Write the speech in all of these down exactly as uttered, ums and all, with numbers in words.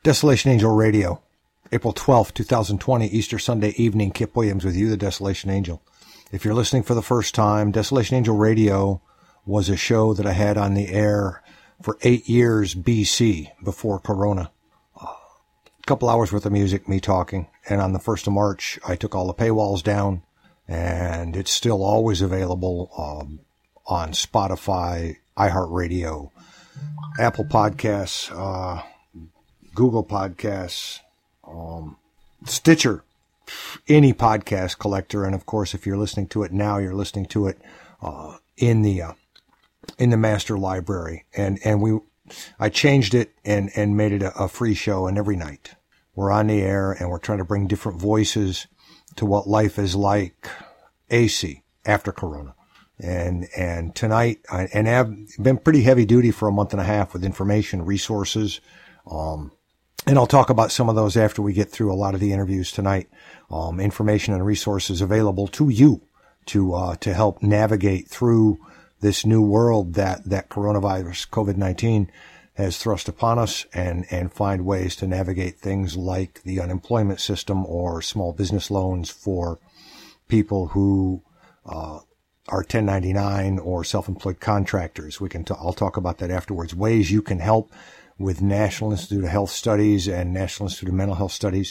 Desolation Angel Radio, April twelfth, twenty twenty, Easter Sunday evening. Kip Williams with you, the Desolation Angel. If you're listening for the first time, Desolation Angel Radio was a show that I had on the air for eight years B C, before Corona. A uh, couple hours worth of music, me talking. And on the first of March, I took all the paywalls down, and it's still always available um, on Spotify, iHeartRadio, Apple Podcasts, uh, Google Podcasts, um, Stitcher, any podcast collector. And of course, if you're listening to it now, you're listening to it uh, in the uh, in the master library. And and we, I changed it and and made it a, a free show. And every night we're on the air, and we're trying to bring different voices to what life is like, A C, after Corona. And and tonight, I, and I've been pretty heavy duty for a month and a half with information, resources. Um, And I'll talk about some of those after we get through a lot of the interviews tonight. Um, information and resources available to you to uh, to help navigate through this new world that, that coronavirus, COVID nineteen, has thrust upon us, and, and find ways to navigate things like the unemployment system or small business loans for people who uh, are ten ninety-nine or self-employed contractors. We can t- I'll talk about that afterwards. Ways you can help with National Institute of Health Studies and National Institute of Mental Health Studies,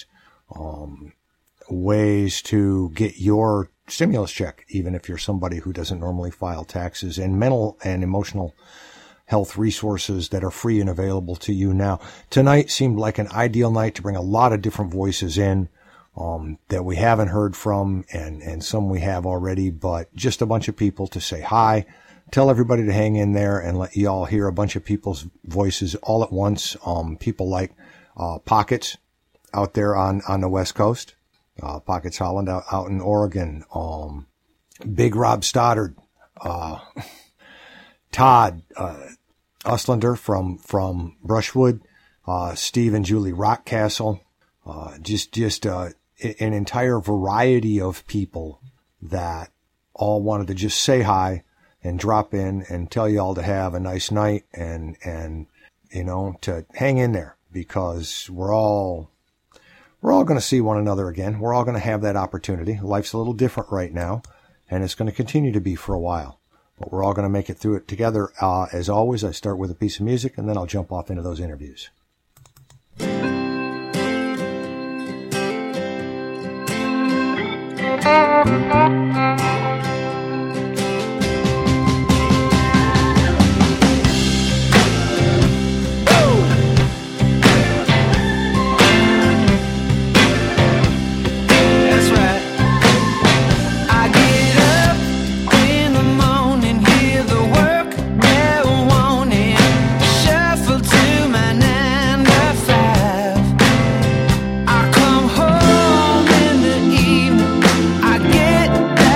um, ways to get your stimulus check, even if you're somebody who doesn't normally file taxes, and mental and emotional health resources that are free and available to you now. Tonight seemed like an ideal night to bring a lot of different voices in, um, that we haven't heard from, and, and some we have already, but just a bunch of people to say hi. Tell everybody to hang in there and let y'all hear a bunch of people's voices all at once. Um, people like, uh, Pockets out there on, on the West Coast, uh, Pockets Holland out, out in Oregon, um, Big Rob Stoddard, uh, Todd, uh, Uslander from, from Brushwood, uh, Steve and Julie Rockcastle, uh, just, just, uh, an entire variety of people that all wanted to just say hi and drop in and tell y'all to have a nice night, and, and, you know, to hang in there, because we're all, we're all going to see one another again. We're all going to have that opportunity. Life's a little different right now, and it's going to continue to be for a while, but we're all going to make it through it together. Uh, as always, I start with a piece of music, and then I'll jump off into those interviews. I come home in the evening, I get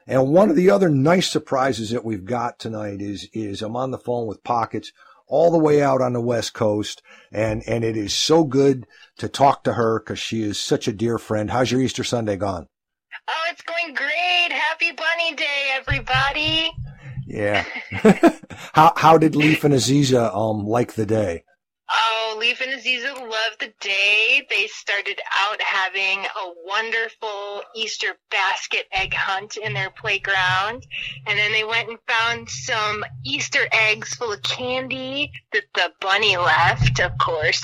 And one of the other nice surprises that we've got tonight is, is I'm on the phone with Pockets all the way out on the West Coast. And, and it is so good to talk to her because she is such a dear friend. How's your Easter Sunday gone? Oh, it's going great. Happy Bunny Day, everybody. Yeah. how, how did Leaf and Aziza, um, like the day? Oh, Leaf and Aziza loved the day. They started out having a wonderful Easter basket egg hunt in their playground. And then they went and found some Easter eggs full of candy that the bunny left, of course,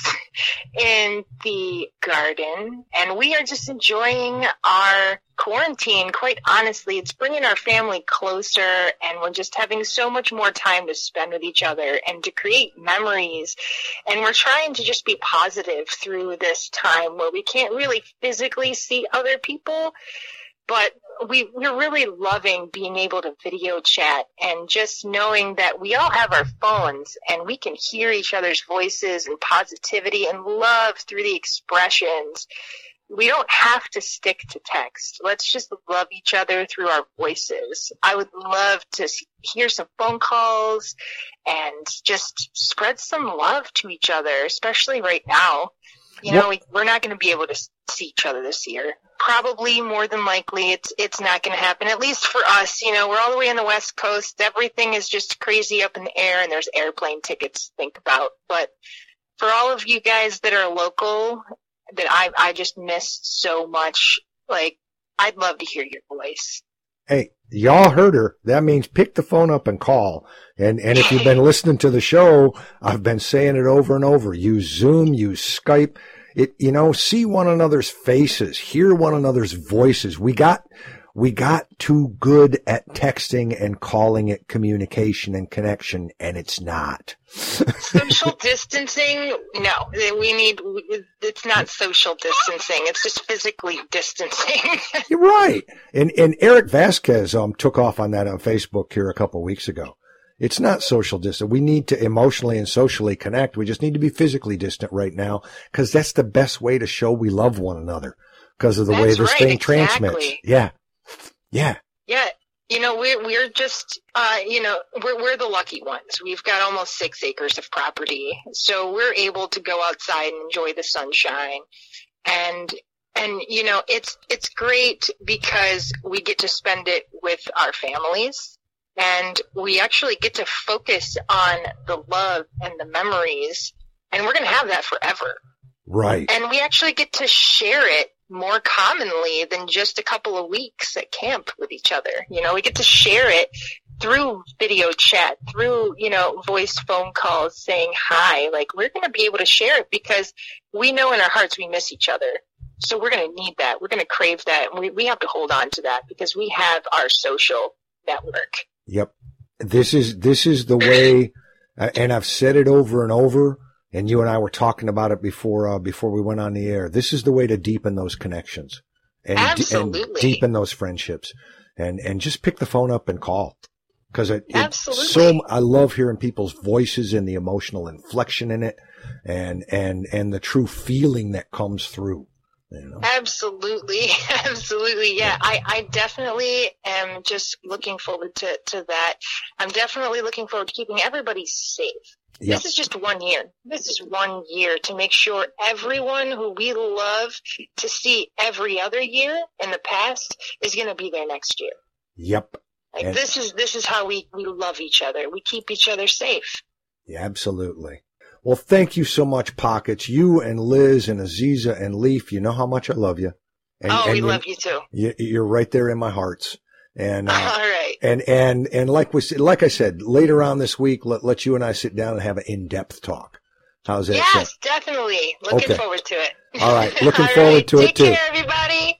in the garden. And we are just enjoying our quarantine. Quite honestly, it's bringing our family closer, and we're just having so much more time to spend with each other and to create memories. And we're trying to just be positive through this time where we can't really physically see other people, but we, we're really loving being able to video chat and just knowing that we all have our phones and we can hear each other's voices and positivity and love through the expressions. We don't have to stick to text. Let's just love each other through our voices. I would love to hear some phone calls and just spread some love to each other, especially right now. You know, we, we're not going to be able to see each other this year. Probably, more than likely, it's it's not going to happen, at least for us. You know, we're all the way on the West Coast. Everything is just crazy up in the air, and there's airplane tickets to think about. But for all of you guys that are local, that I I just miss so much. Like, I'd love to hear your voice. Hey, y'all heard her. That means pick the phone up and call. And and if you've been listening to the show, I've been saying it over and over. Use Zoom, use Skype. It, you know, see one another's faces, hear one another's voices. We got we got too good at texting and calling it communication and connection, and it's not. Social distancing? No, we need, it's not social distancing. It's just physically distancing. You're right. And, and Eric Vasquez, um, took off on that on Facebook here a couple of weeks ago. It's not social distance. We need to emotionally and socially connect. We just need to be physically distant right now because that's the best way to show we love one another because of the that's way this right, thing exactly. transmits. Yeah. Yeah. Yeah. You know, we're, we're just, uh, you know, we're, we're the lucky ones. We've got almost six acres of property. So we're able to go outside and enjoy the sunshine. And, and, you know, it's, it's great because we get to spend it with our families, and we actually get to focus on the love and the memories, and we're going to have that forever. Right. And we actually get to share it more commonly than just a couple of weeks at camp with each other. You know, we get to share it through video chat, through, you know, voice phone calls saying hi. Like, we're going to be able to share it because we know in our hearts we miss each other. So we're going to need that. We're going to crave that. And we, we have to hold on to that because we have our social network. Yep. This is, this is the way, uh, and I've said it over and over. And you and I were talking about it before, uh, before we went on the air. This is the way to deepen those connections and, Absolutely. and deepen those friendships, and, and just pick the phone up and call. Cause it, Absolutely. It's so, I love hearing people's voices and the emotional inflection in it and, and, and the true feeling that comes through. You know? Absolutely. Absolutely. Yeah. I, I definitely am just looking forward to, to that. I'm definitely looking forward to keeping everybody safe. Yep. This is just one year. This is one year to make sure everyone who we love to see every other year in the past is going to be there next year. Yep. Like and this is, this is how we, we love each other. We keep each other safe. Yeah, absolutely. Well, thank you so much, Pockets. You and Liz and Aziza and Leaf, you know how much I love you. And, oh, and we you, love you too. You, you're right there in my hearts. And, uh, all right. And, and, and like we said, like I said, later on this week, let, let you and I sit down and have an in-depth talk. How's that? Yes, sound? definitely. Looking okay. forward to it. All right. Looking all forward right. to Take it too. Take care, everybody.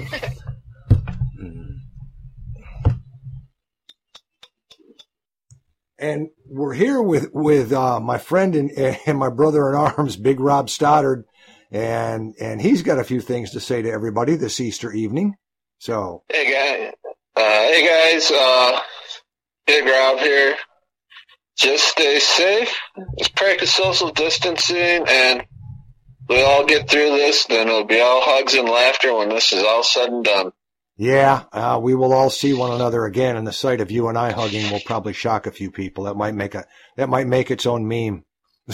And we're here with, with, uh, my friend and, and my brother in arms, Big Rob Stoddard. And, and he's got a few things to say to everybody this Easter evening. So. Hey guys, uh, hey guys, uh, Big Rob here. Just stay safe. Just practice social distancing, and we all get through this. Then it'll be all hugs and laughter when this is all said and done. Yeah, uh, we will all see one another again, and the sight of you and I hugging will probably shock a few people. That might make a that might make its own meme.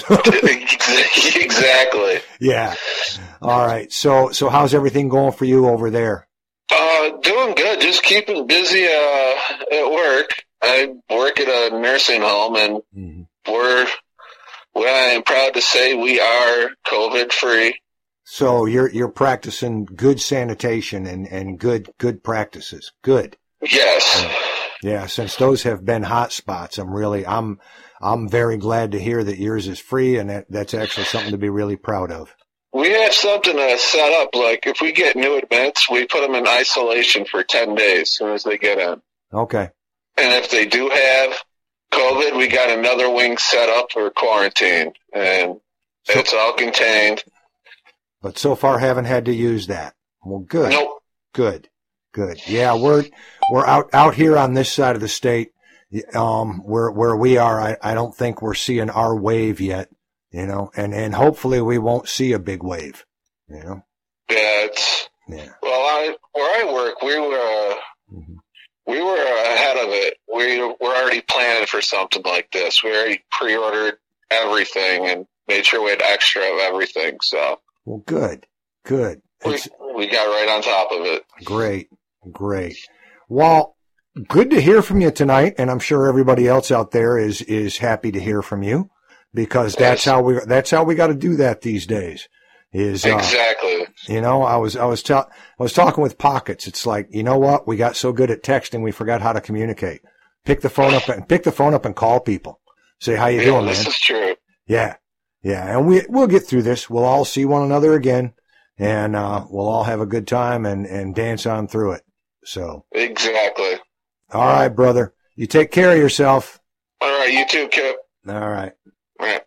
Exactly. Yeah. All right. So so how's everything going for you over there? Uh, doing good. Just keeping busy uh, at work. I work at a nursing home, and mm-hmm. we're well, I am proud to say we are COVID free. So you're you're practicing good sanitation and, and good good practices. Good. Yes. Yeah. Yeah, since those have been hot spots, I'm really I'm I'm very glad to hear that yours is free, and that, that's actually something to be really proud of. We have something to set up. Like if we get new admits, we put them in isolation for ten days as soon as they get in. Okay. And if they do have COVID, we got another wing set up for quarantine, and so, it's all contained. But so far, haven't had to use that. Well, good. Nope. Good. Good. Yeah, we're we're out out here on this side of the state. Um, where where we are, I, I don't think we're seeing our wave yet. You know, and, and hopefully we won't see a big wave. You know. Yeah, it's. Yeah. Well, I where I work, we were uh, mm-hmm. we were ahead of it. We were already planning for something like this. We already pre-ordered everything and made sure we had extra of everything. So. Well, good. Good. We, we got right on top of it. Great. Great. Well, good to hear from you tonight, and I'm sure everybody else out there is is happy to hear from you, because that's yes. how we that's how we got to do that these days. Is uh, exactly. You know, I was I was ta- I was talking with Pockets. It's like, you know what? We got so good at texting, we forgot how to communicate. Pick the phone up and pick the phone up and call people. Say, how you yeah, doing, this man? This is true. Yeah. Yeah, and we we'll get through this. We'll all see one another again, and uh, we'll all have a good time and, and dance on through it. So exactly. All right, brother. You take care of yourself. All right, you too, Kip. All right. All right.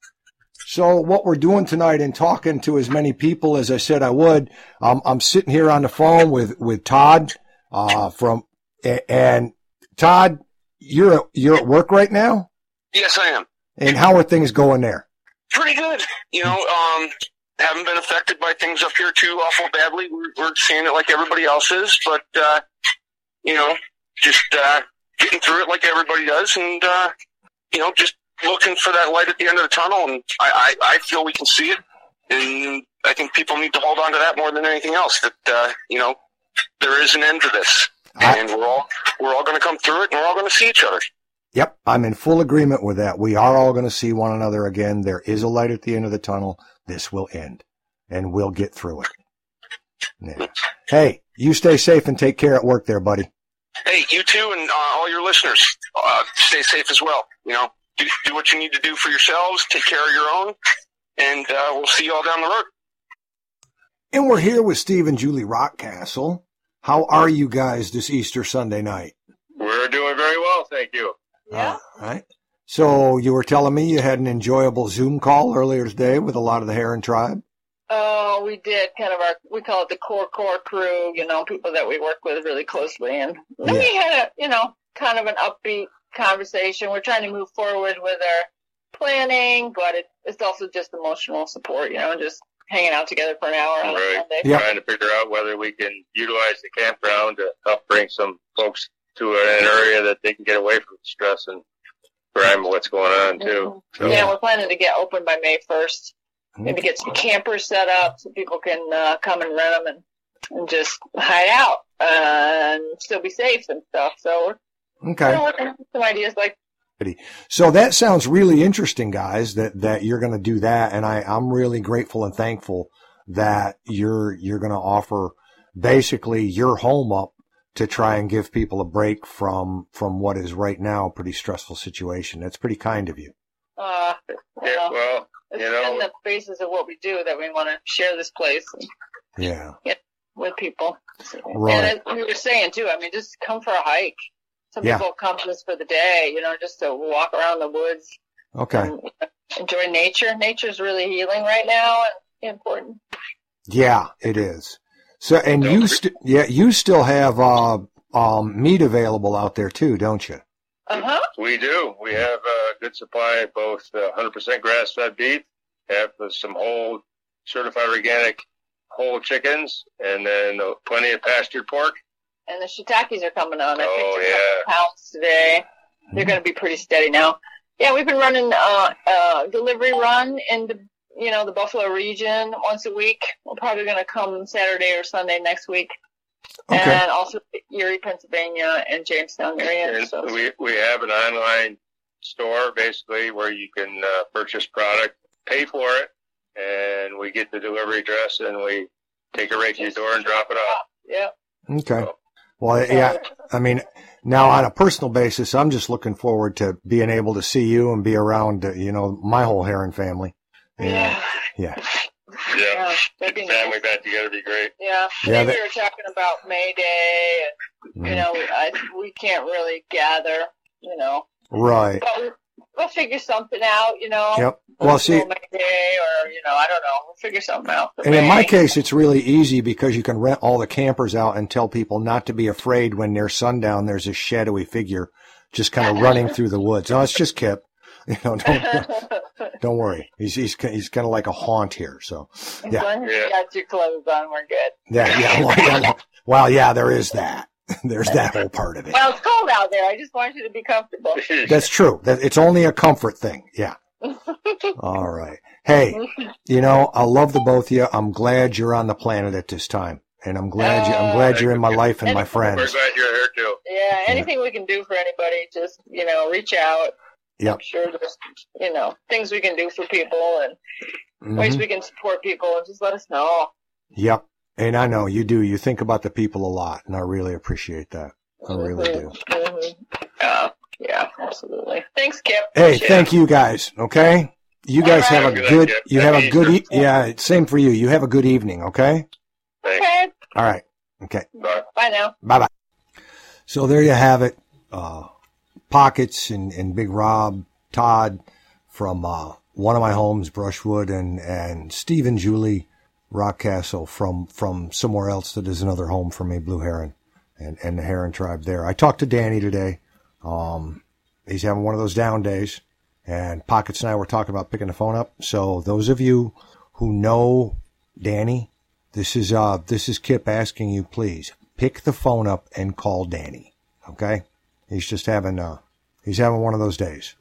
So what we're doing tonight and talking to as many people as I said I would, um, I'm sitting here on the phone with with Todd uh, from and Todd, you're you're at work right now? Yes, I am. And how are things going there? Pretty good. You know, um, haven't been affected by things up here too awful badly. We're, we're seeing it like everybody else is, but, uh, you know, just, uh, getting through it like everybody does, and, uh, you know, just looking for that light at the end of the tunnel, and I, I, I feel we can see it, and I think people need to hold on to that more than anything else, that, uh, you know, there is an end to this, and I, we're all, we're all gonna come through it, and we're all gonna see each other. Yep, I'm in full agreement with that. We are all going to see one another again. There is a light at the end of the tunnel. This will end, and we'll get through it. Yeah. Hey, you stay safe and take care at work there, buddy. Hey, you too, and uh, all your listeners, uh, stay safe as well. You know, do, do what you need to do for yourselves. Take care of your own, and uh, we'll see you all down the road. And we're here with Steve and Julie Rockcastle. How are you guys this Easter Sunday night? We're doing very well, thank you. Yeah. All right. So you were telling me you had an enjoyable Zoom call earlier today with a lot of the Heron tribe? Oh, we did. Kind of our, we call it the core core crew, you know, people that we work with really closely. And then yeah. we had a, you know, kind of an upbeat conversation. We're trying to move forward with our planning, but it, it's also just emotional support, you know, just hanging out together for an hour on right. a Sunday. Yep. Trying to figure out whether we can utilize the campground to help bring some folks to an area that they can get away from stress and grime of what's going on too. So. Yeah, we're planning to get open by May first. Maybe get some campers set up so people can uh, come and rent them and, and just hide out uh, and still be safe and stuff. So we're okay. working on some ideas like. So that sounds really interesting, guys. That that you're going to do that, and I I'm really grateful and thankful that you're you're going to offer basically your home up to try and give people a break from, from what is right now a pretty stressful situation. That's pretty kind of you. Uh, yeah, know, well, it's you know, in the basis of what we do that we want to share this place. And yeah. Get with people. Right. And as we were saying too, I mean, just come for a hike. Some yeah. people come just for the day, you know, just to walk around the woods. Okay. And enjoy nature. Nature's really healing right now and important. Yeah, it is. So, and you, st- yeah, you still have, uh, um, meat available out there too, don't you? Uh-huh. We do. We have a good supply of both uh, one hundred percent grass-fed beef, have uh, some whole certified organic whole chickens, and then uh, plenty of pastured pork. And the shiitakes are coming on. I Oh, picked a yeah. couple pounds today. They're going to be pretty steady now. Yeah, we've been running uh, uh, delivery run in the, you know, the Buffalo region once a week. We're probably going to come Saturday or Sunday next week. Okay. And also Erie, Pennsylvania, and Jamestown area. And So. we we have an online store basically where you can uh, purchase product, pay for it, and we get the delivery address and we take it right to your door and drop it off. Yeah. Okay. Well, yeah, I mean, now on a personal basis, I'm just looking forward to being able to see you and be around, uh, you know, my whole Heron family. And, Yeah. Yeah. Yeah, Yeah, that'd be Get the family nice. back together would be great. Yeah. Yeah, Today that- we were talking about May Day, and, you know, I, we can't really gather, you know. Right. But we, we'll figure something out, you know. Yep. Well, see, May Day, or, you know, I don't know. We'll figure something out. for and in my May. case, it's really easy because you can rent all the campers out and tell people not to be afraid when near sundown there's a shadowy figure just kind of running through the woods. No, it's just Kip. You know, don't, don't worry. He's, he's, he's kind of like a haunt here. So, As yeah. long as Yeah. you got your clothes on, we're good. Yeah, yeah. Well, yeah, well, yeah, there is that. There's that whole part of it. Well, it's cold out there. I just want you to be comfortable. That's true. That it's only a comfort thing. Yeah. All right. Hey, you know, I love the both of you. I'm glad you're on the planet at this time. And I'm glad you, I'm glad you're in my life and my We're friends. glad you're here too. Yeah, anything we can do for anybody, just, you know, reach out. Yep. I'm sure there's, you know, things we can do for people and ways Mhm. we can support people, and just let us know. Yep. And I know you do. You think about the people a lot, and I really appreciate that. I really do. Mhm. Uh, yeah, absolutely. Thanks, Kip. Hey, Appreciate thank you guys. Okay. You guys All have right. a Good good, idea. you have a Happy good, e- Easter. yeah, same for you. You have a good evening. Okay. it. Thanks. Okay, All right. Okay. Bye. bye now. Bye bye. So there you have it. Uh, Pockets and, and Big Rob, Todd from, uh, one of my homes, Brushwood, and, and Steve and Julie Rockcastle from, from somewhere else that is another home for me, Blue Heron and, and the Heron tribe there. I talked to Danny today. Um, he's having one of those down days, and Pockets and I were talking about picking the phone up. So those of you who know Danny, this is, uh, this is Kip asking you, please pick the phone up and call Danny. Okay. He's just having, uh, he's having one of those days.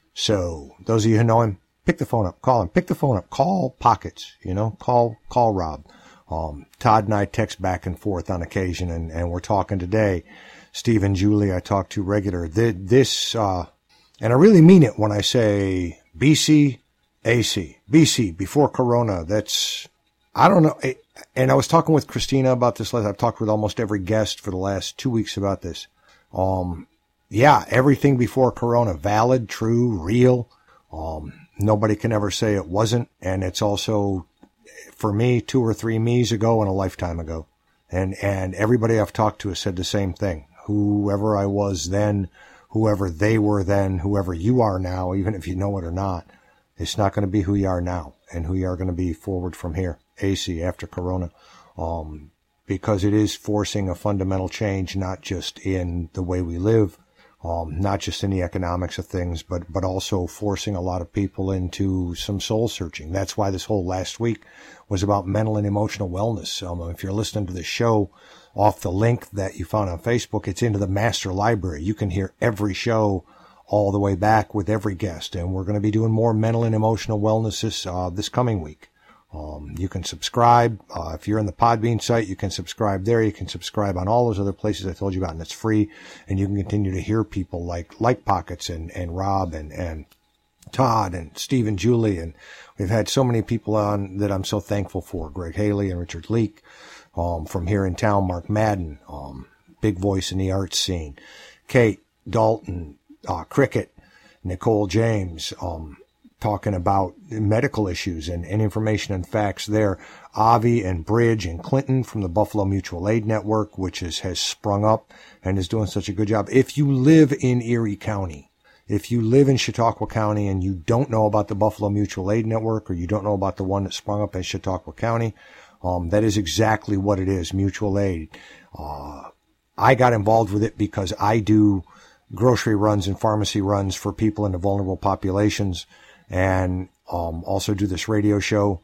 So those of you who know him, pick the phone up, call him, pick the phone up, call Pockets, you know, call, call Rob. Um, Todd and I text back and forth on occasion, and, and we're talking today. Steve and Julie, I talk to regular. This, uh, and I really mean it when I say B C, A C, B C, before Corona. That's, I don't know. And I was talking with Christina about this. I've talked with almost every guest for the last two weeks about this. Um, yeah, everything before Corona, valid, true, real. Um, nobody can ever say it wasn't. And it's also, for me, two or three me's ago and a lifetime ago. And, and everybody I've talked to has said the same thing. Whoever I was then, whoever they were then, whoever you are now, even if you know it or not, it's not going to be who you are now and who you are going to be forward from here, A C, after Corona. Um, because it is forcing a fundamental change, not just in the way we live, um, not just in the economics of things, but, but also forcing a lot of people into some soul searching. That's why this whole last week was about mental and emotional wellness. Um, if you're listening to the show off the link that you found on Facebook, it's into the master library. You can hear every show all the way back with every guest. And we're going to be doing more mental and emotional wellness this, uh, this coming week. Um, you can subscribe. Uh, if you're in the Podbean site, you can subscribe there. You can subscribe on all those other places I told you about, and it's free. And you can continue to hear people like, like Pockets and, and Rob and, and Todd and Steve and Julie. And we've had so many people on that I'm so thankful for. Greg Haley and Richard Leak, um, from here in town, Mark Madden, um, big voice in the arts scene, Kate Dalton, uh, Cricket, Nicole James, um, talking about medical issues and, and information and facts there. Avi and Bridge and Clinton from the Buffalo Mutual Aid Network, which is, has sprung up and is doing such a good job. If you live in Erie County, if you live in Chautauqua County and you don't know about the Buffalo Mutual Aid Network, or you don't know about the one that sprung up in Chautauqua County, um, that is exactly what it is, mutual aid. Uh, I got involved with it because I do grocery runs and pharmacy runs for people in the vulnerable populations, and um, also do this radio show.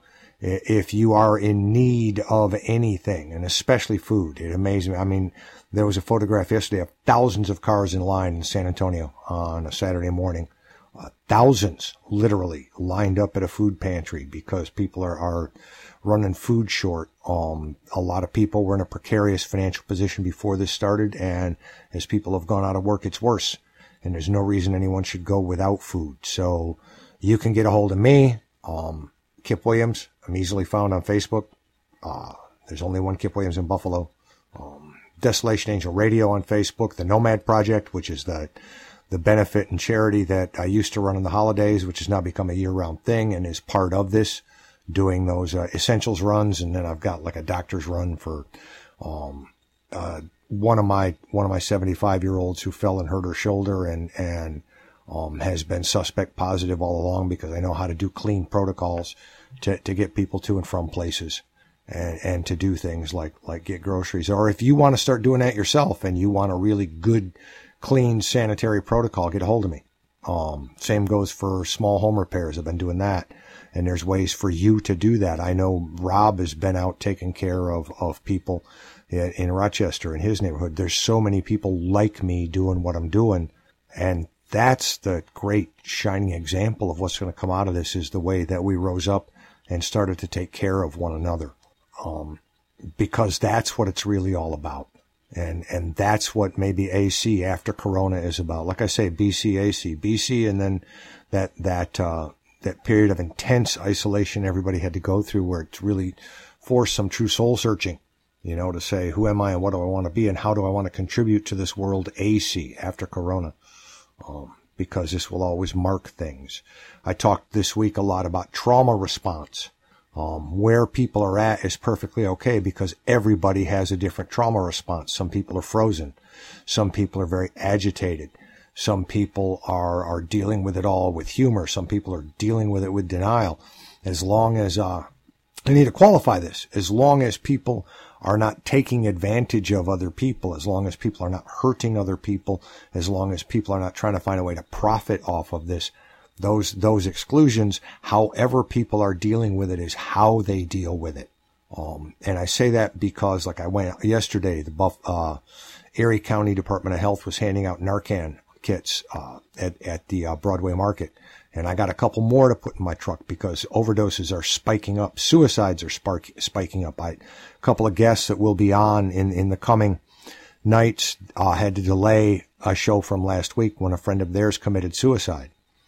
If you are in need of anything, and especially food, it amazes me. I mean, there was a photograph yesterday of thousands of cars in line in San Antonio on a Saturday morning. Uh, thousands, literally, lined up at a food pantry because people are, are running food short. Um, a lot of people were in a precarious financial position before this started, and as people have gone out of work, it's worse. And there's no reason anyone should go without food. So you can get a hold of me, um, Kip Williams. I'm easily found on Facebook. Uh, there's only one Kip Williams in Buffalo. Um, Desolation Angel Radio on Facebook. The Nomad Project, which is the the benefit and charity that I used to run on the holidays, which has now become a year-round thing and is part of this, doing those uh, essentials runs. And then I've got like a doctor's run for um, uh, one of my one of my seventy-five-year-olds who fell and hurt her shoulder and and um, has been suspect positive all along, because I know how to do clean protocols to, to get people to and from places and, and to do things like, like get groceries. Or if you want to start doing that yourself and you want a really good, clean sanitary protocol, get a hold of me. Um, same goes for small home repairs. I've been doing that. And there's ways for you to do that. I know Rob has been out taking care of, of people in, in Rochester, in his neighborhood. There's so many people like me doing what I'm doing. And that's the great shining example of what's going to come out of this, is the way that we rose up and started to take care of one another. Um, because that's what it's really all about. And, and that's what maybe A C after Corona is about. Like I say, B C, A C, B C, and then that, that, uh, that period of intense isolation everybody had to go through, where it's really forced some true soul searching, you know, to say, who am I and what do I want to be and how do I want to contribute to this world, A C, after Corona? Um, because this will always mark things. I talked this week a lot about trauma response. Um, where people are at is perfectly okay, because everybody has a different trauma response. Some people are frozen. Some people are very agitated. Some people are, are dealing with it all with humor. Some people are dealing with it with denial. As long as, uh, I need to qualify this, as long as people are not taking advantage of other people, as long as people are not hurting other people, as long as people are not trying to find a way to profit off of this, those, those exclusions, however people are dealing with it is how they deal with it. Um, and I say that because, like I went yesterday, the Buff, uh, Erie County Department of Health was handing out Narcan kits, uh, at, at the, uh, Broadway Market. And I got a couple more to put in my truck because overdoses are spiking up. Suicides are spark, spiking up. I, a couple of guests that will be on in, in the coming nights, uh, had to delay a show from last week when a friend of theirs committed suicide.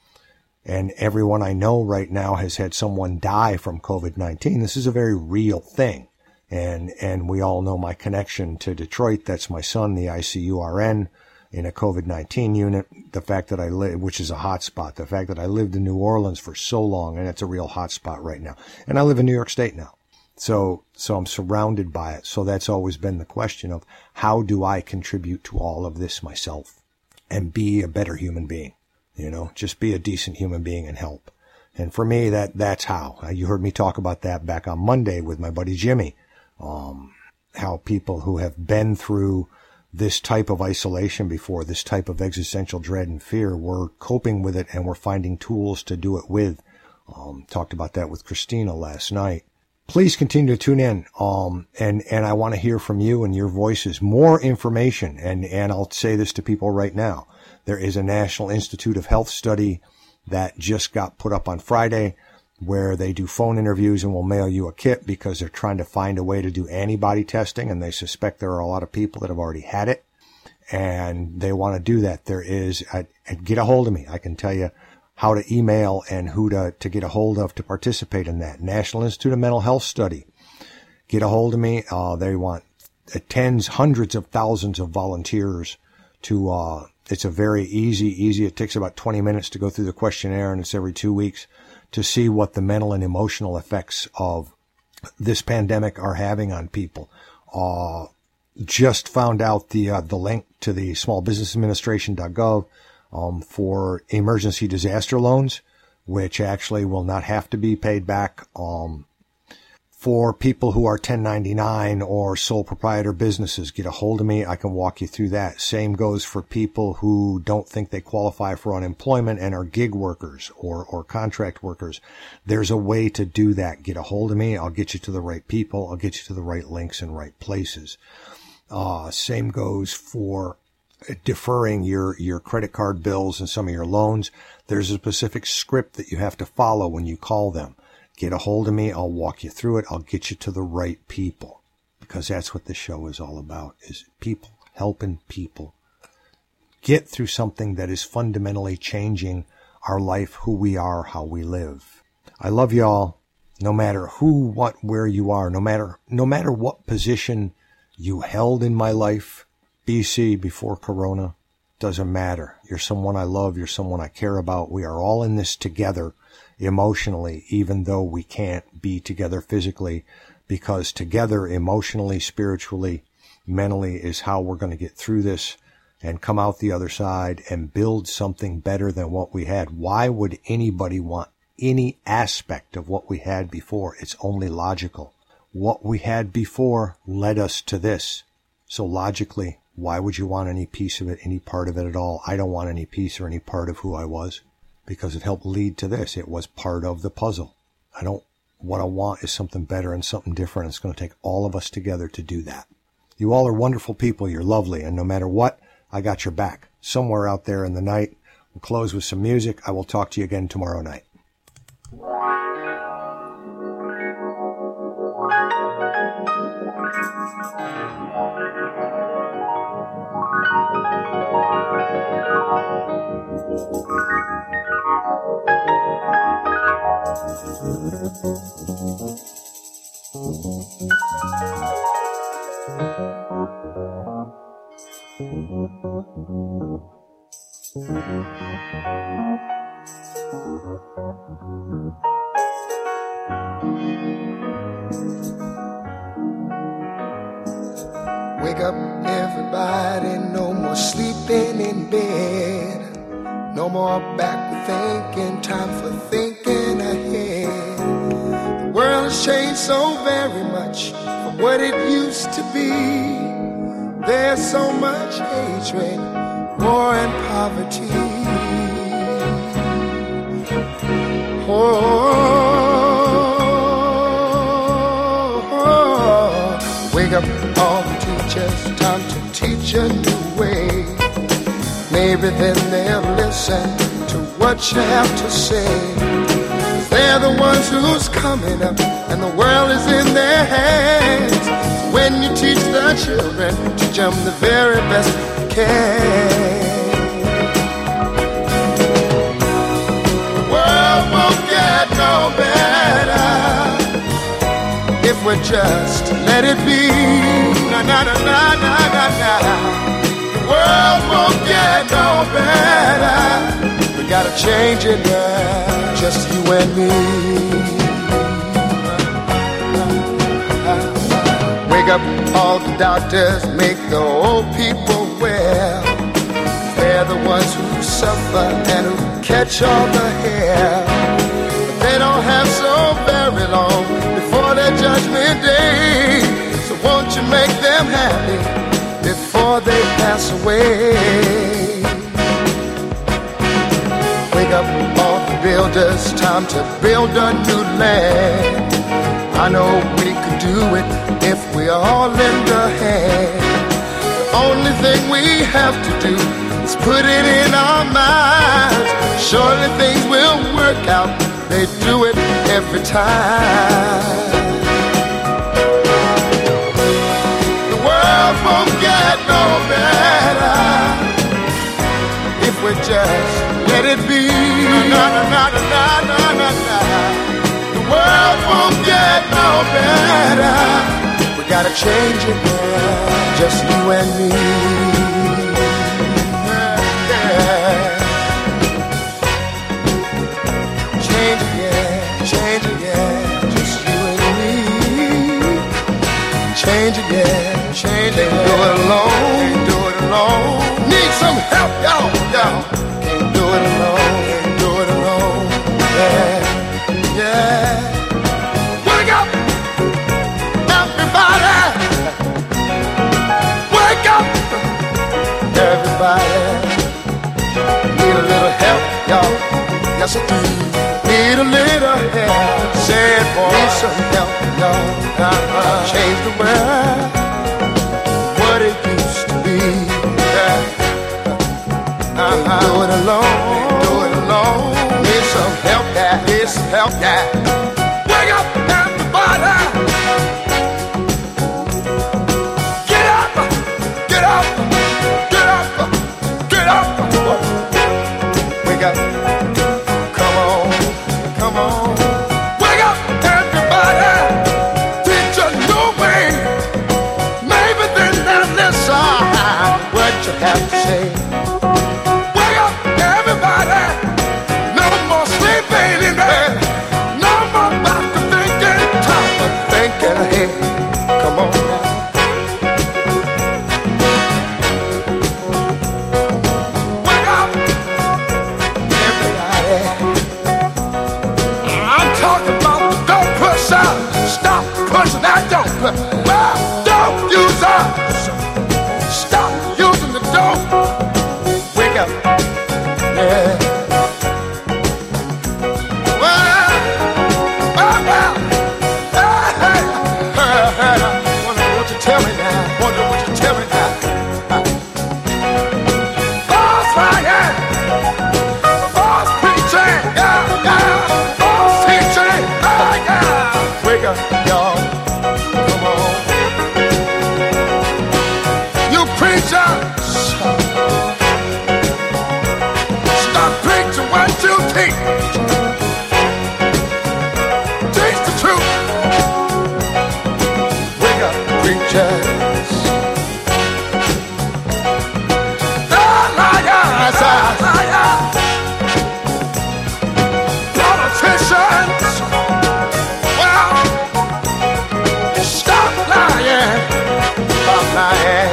And everyone I know right now has had someone die from COVID nineteen. This is a very real thing. And, and we all know my connection to Detroit. That's my son, the I C U R N in a COVID nineteen unit. The fact that I live, which is a hot spot, the fact that I lived in New Orleans for so long, and it's a real hot spot right now. And I live in New York State now. So, so I'm surrounded by it. So that's always been the question of, how do I contribute to all of this myself and be a better human being? You know, just be a decent human being and help. And for me, that, that's how. You heard me talk about that back on Monday with my buddy Jimmy. Um, how people who have been through this type of isolation before, this type of existential dread and fear, were coping with it and we're finding tools to do it with. Um, talked about that with Christina last night. Please continue to tune in. Um, and, and I want to hear from you and your voices, more information. And, and I'll say this to people right now. There is a National Institute of Health study that just got put up on Friday where they do phone interviews and will mail you a kit because they're trying to find a way to do antibody testing, and they suspect there are a lot of people that have already had it and they want to do that. There is, I, I get a hold of me. I can tell you how to email and who to, to get a hold of to participate in that. National Institute of Mental Health study. Get a hold of me. Uh, they want uh, tens, hundreds of thousands of volunteers to, uh, it's a very easy, easy. It takes about twenty minutes to go through the questionnaire, and it's every two weeks to see what the mental and emotional effects of this pandemic are having on people. Uh, just found out the, uh, the link to the small business administration dot gov, um, for emergency disaster loans, which actually will not have to be paid back, um, For people who are ten ninety-nine or sole proprietor businesses, get a hold of me. I can walk you through that. Same goes for people who don't think they qualify for unemployment and are gig workers or, or contract workers. There's a way to do that. Get a hold of me. I'll get you to the right people. I'll get you to the right links and right places. Uh, same goes for deferring your, your credit card bills and some of your loans. There's a specific script that you have to follow when you call them. Get a hold of me. I'll walk you through it. I'll get you to the right people, because that's what the show is all about, is people, helping people get through something that is fundamentally changing our life, who we are, how we live. I love y'all, no matter who, what, where you are, no matter, no matter what position you held in my life, B C, before Corona, doesn't matter. You're someone I love. You're someone I care about. We are all in this together. Emotionally, even though we can't be together physically, because together, emotionally, spiritually, mentally, is how we're going to get through this and come out the other side and build something better than what we had. Why would anybody want any aspect of what we had before? It's only logical. What we had before led us to this. So logically, why would you want any piece of it, any part of it at all? I don't want any piece or any part of who I was, because it helped lead to this. It was part of the puzzle. I don't, what I want is something better and something different. It's going to take all of us together to do that. You all are wonderful people. You're lovely. And no matter what, I got your back. Somewhere out there in the night, we'll close with some music. I will talk to you again tomorrow night. Wake up, everybody, no more sleeping in bed. No more backward thinking, time for thinking ahead. The world has changed so very much from what it used to be. There's so much hatred, war and poverty. Oh, oh, oh. Wake up all the teachers, time to teach a new way. Maybe then they'll listen to what you have to say. They're the ones who's coming up, and the world is in their hands. When you teach the children, teach them the very best you can. The world won't get no better if we just let it be. Na na na na na na na. The world won't get no better. We gotta change it now, just you and me. Wake up all the doctors, make the old people well. They're the ones who suffer and who catch all the hair. But they don't have so very long before their judgment day. So won't you make them happy before they pass away? Wake up all the builders, time to build a new land. I know we could do it if we all lend a hand. The only thing we have to do is put it in our minds. Surely things will work out, they do it every time. The world won't get no better if we just let it be. Na na na na na na na. The world won't get no better. We gotta change it now, just you and me. Yeah. Change it, yeah, change it, yeah, just you and me. Change it, yeah, change it. Can't do it alone, can't do it alone. Need some help, y'all, y'all. Can't do it alone, can't do it alone. Yeah, yeah. Wake up! everybody need a little help, y'all. Yes, I do. Need a little help. Say it, boy. Need some help, y'all. Uh-huh. Change the world what it used to be. Yeah. Uh-huh. Do it alone. Do it alone. Need some help, yeah. Need some help, yeah. Wake up, everybody. Get up. Get up. Get up. Get up. Wake up. Come on. Come on. Wake up, everybody. Teach a new way. Maybe then they'll listen what you have to say. Wake up, everybody. No more sleeping in bed. No more back to thinking, top of thinking ahead. Come on now. Wake up, everybody. I'm talking about the don't push out. Stop pushing that don't push. Well, don't use us. Stop using the dope. Wake up. Yeah. Well, well, well. Hey, hey, hey, hey. Wonder what you tell me now. Wonder what you tell me now. False flying. False preaching. Yeah, yeah. False teaching. Oh, yeah. Wake up, y'all. Come on. You preachers. Stop preaching what you teach. Teach the truth. Wake up, preachers. The liars, liars. Politicians. Well, stop lying. Stop lying.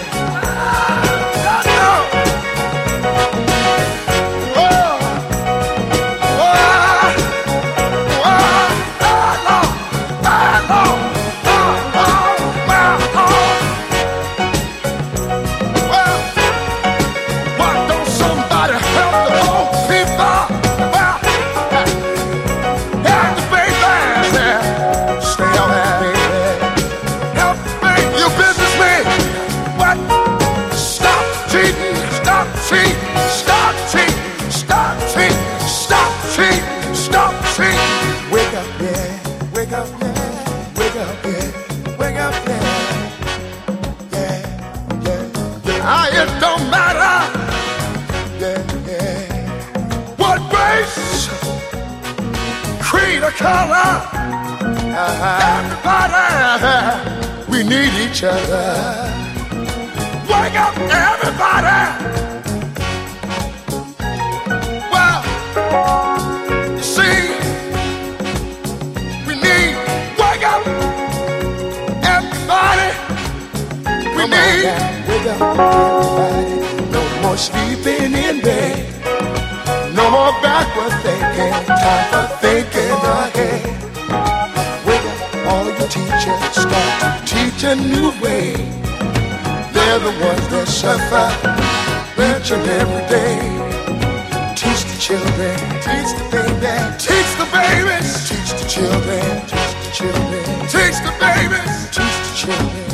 Color, everybody, we need each other. Wake up, everybody. Well, you see, we need, wake up, everybody. We Come need, on, wake up, everybody. No more sleeping in bed. No more backward thinking, time for thinking ahead. Wake up, all your teachers, start to teach a new way. They're the ones that suffer each and every day. Teach the children, teach the babies, teach the babies, teach the children, teach the children, teach the babies, teach the children.